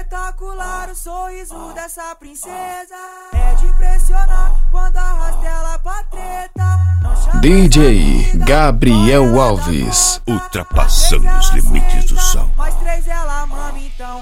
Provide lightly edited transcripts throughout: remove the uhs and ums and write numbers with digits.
Espetacular o sorriso dessa princesa, é de impressionar quando arrasta ela pra treta. DJ Gabriel Alves, ultrapassando os limites do som. Mais três ela mama então.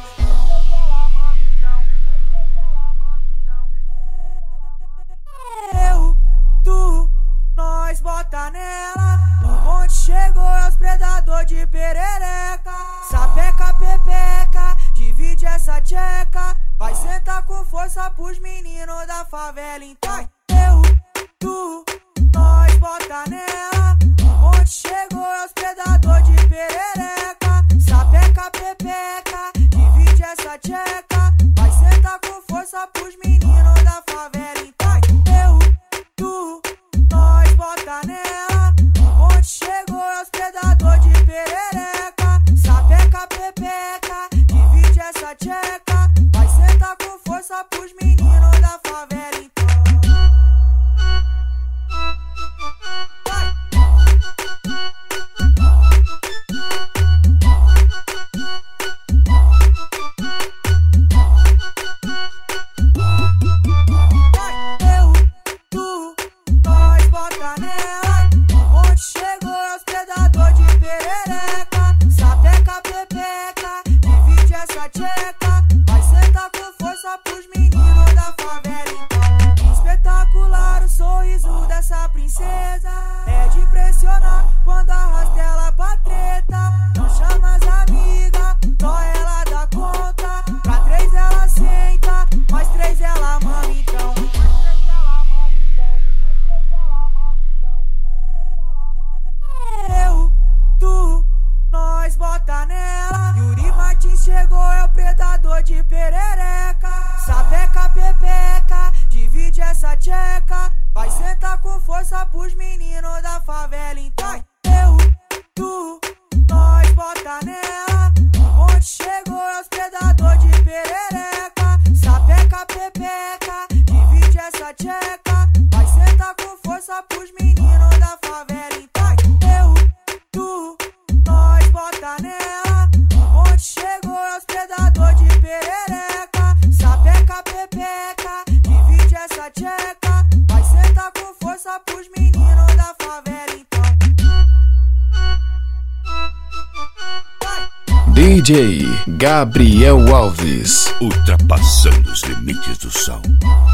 Eu, tu, nós bota nela. O monte chegou, é os predador de perereca. Sapeca, pepeca, divide essa tcheca. Vai sentar com força pros meninos da favela então. Eu, tu, nós bota nela. O monte chegou, é os predador de perereca. Sapeca, pepeca, divide essa tcheca. Vai sentar com força pros meninos da favela então. Eu, tu, nós bota nela. O monte chegou, é os predador de perereca. Sapeca, pepeca, divide essa tcheca. Vai sentar com força pros meninos da favela então. Eu, tu, nós bota nela. O monte chegou, é os predador de perereca. Sapeca, pepeca, divide essa tcheca. Vai sentar com força pros meninos da favela então. Espetacular o sorriso dessa princesa, é de impressionar quando arrasta ela pra treta. Não chama as amigas, só ela dá conta. Pra três ela senta, mais três ela mama então. Eu, tu, nós bota nela. Yuri Martins chegou, é o predador de perereca. Sapeca, pepeca, divide essa tcheca. Vai sentar com força pros meninos da favela então. Eu, tu, nós bota nela. O monte chegou, é os predador de perereca. Sapeca, pepeca, divide essa tcheca. Vai sentar com força pros meninos da favela então. Eu, tu, nós bota nela. O monte chegou, é os predador de perereca. Sapeca, pepeca, divide essa tcheca. Vai sentar com força pros meninos da favela então. DJ Gabriel Alves, Ultrapassando os limites do som.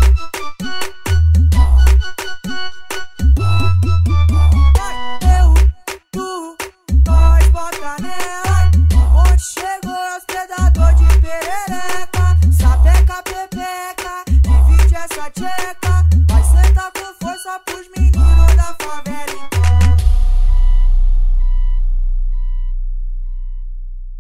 Eu, tu, nós bota nela. O monte chegou, é os predador de perereca. Sapeca, pepeca, divide essa tcheca. Vai sentar com força pros meninos da favela então.